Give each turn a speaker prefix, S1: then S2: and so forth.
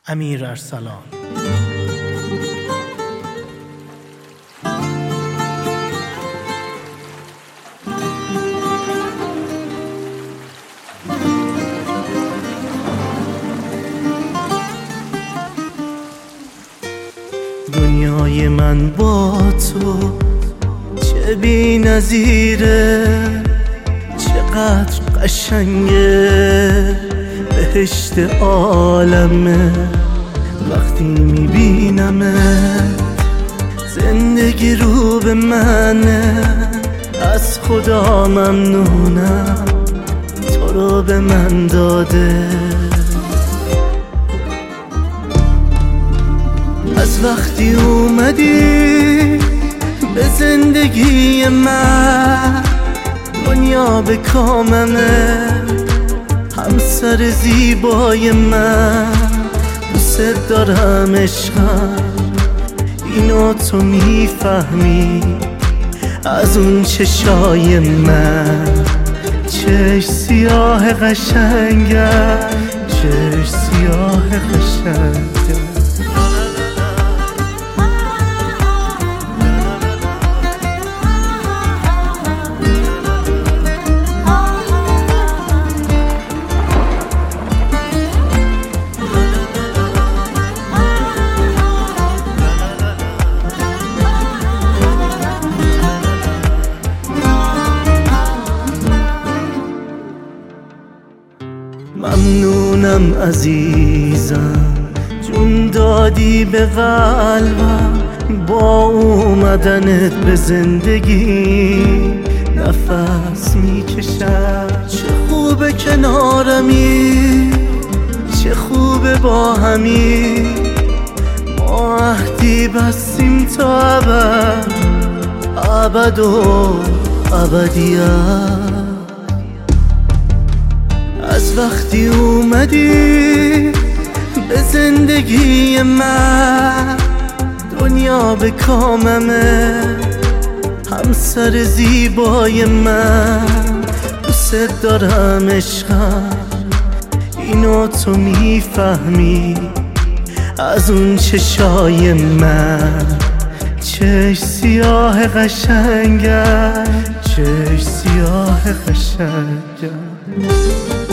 S1: امیر ارسلان. دنیای من با تو چه بی‌نظیره، چقدر قشنگه، بهشت عالمه وقتی میبینمت. زندگی رو به منه، از خدا ممنونم تو رو به من داده. از وقتی اومدی به زندگی من، دنیا به کاممه، همسر زیبای من. دوست دارم عشقم، اینو تو میفهمی از اون چشای من. چشم سیاه قشنگم، چشم سیاه قشنگم. ممنونم عزیزم، جون دادی به قلبم با اومدنت به زندگی. نفس میکشم، چه خوبه کنارمی، چه خوبه با همی. ما عهدی بستیم تا ابد، ابد و ابدیت. از وقتی اومدی به زندگی من، دنیا به کاممه، همسر زیبای من. دوست دارم عشقم، اینو تو میفهمی از اون چشای من. چشم سیاه قشنگم، چشم سیاه قشنگم.